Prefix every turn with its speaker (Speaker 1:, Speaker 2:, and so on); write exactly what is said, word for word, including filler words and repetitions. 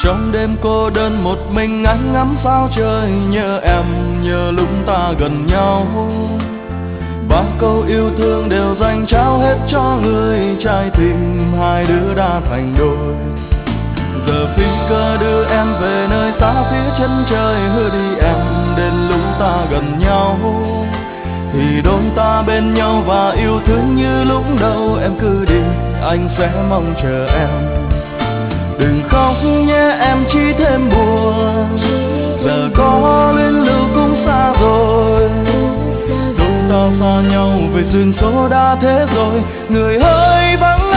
Speaker 1: Trong đêm cô đơn một mình anh ngắm sao trời, nhớ em nhớ lúc ta gần nhau. Ba câu yêu thương đều dành trao hết cho người, trái tim hai đứa đã thành đôi. Giờ phi cơ đưa em về nơi xa phía chân trời, hứa đi em đến lúc ta gần nhau thì đôi ta bên nhau và yêu thương như lúc đầu. Em cứ đi anh sẽ mong chờ em. Đừng khóc nhé em chỉ thêm buồn, giờ có luyến lưu cũng xa rồi. Đôi ta xa nhau vì duyên số đã thế rồi, người hỡi vắng